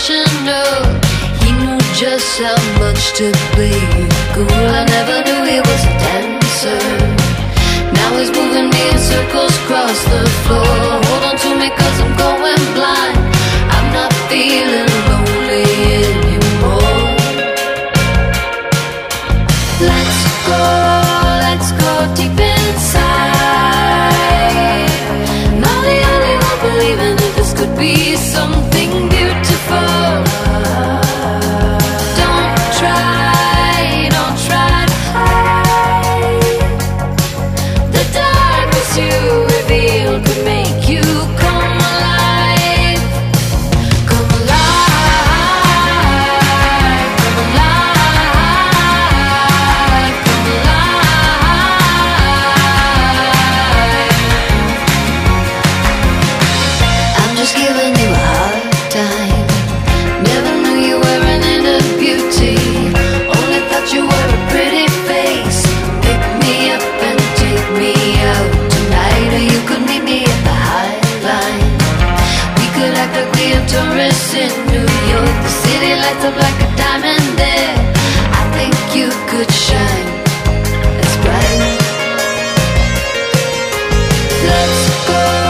professional. He knew just how much to play it cool. I never knew he was a dancer. Now he's moving me in circles across the floor. Hold on to me 'cause I'm going blind. I'm not feeling lonely anymore. Let's go deep inside. Not the only one believing that this could be something beautiful. Don't try to hide. The darkness you revealed could make you come alive. Come alive. Come alive. Come alive. I'm just giving you a hard time. Never knew you were an inner beauty. Only thought you were a pretty face. Pick me up and take me out tonight, or you could meet me at the High Line. We could act like we are tourists in New York. The city lights up like a diamond there. I think you could shine as bright. Let's go.